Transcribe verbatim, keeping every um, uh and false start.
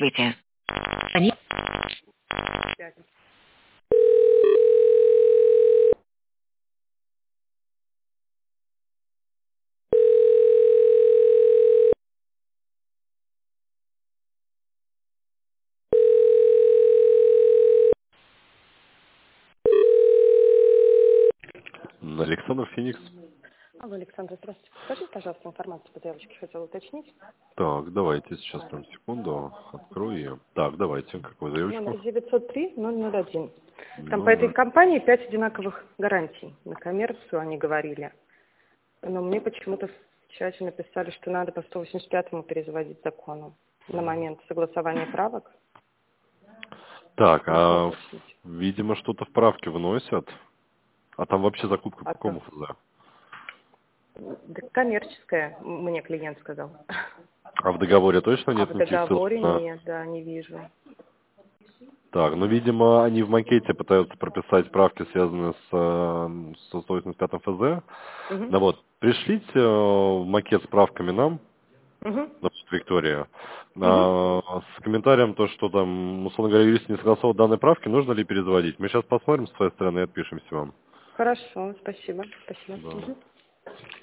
Здравствуйте. Они... Александр Феникс. Алло, Александр, здравствуйте. Скажите, пожалуйста, информацию по заявочке хотела уточнить. Так, давайте сейчас прям секунду открою ее. Так, давайте, какую заявочку? Номер девятьсот три ноль ноль один. Там по ноль этой ноль. компании пять одинаковых гарантий. На коммерцию они говорили. Но мне почему-то в чате написали, что надо по сто восемьдесят пятому перезаводить закону на момент согласования правок. Так, Можно а уточнить? видимо что-то в правки вносят. А там вообще закупка по А то какому ФЗ? да, коммерческая, мне клиент сказал. А в договоре точно А нет в никаких ссылок договоре на... нет, да, не вижу. Так, ну, видимо, они в макете пытаются прописать правки, связанные с, э, со сто восемьдесят пятым ФЗ. Угу. Ну вот, пришлите э, макет с правками нам, Угу. значит, Виктория, Угу. а, с комментарием то, что там, условно говоря, юрист не согласовал данной правки, нужно ли перезводить. Мы сейчас посмотрим с своей стороны и отпишемся вам. Хорошо, спасибо. Спасибо. Да. Угу.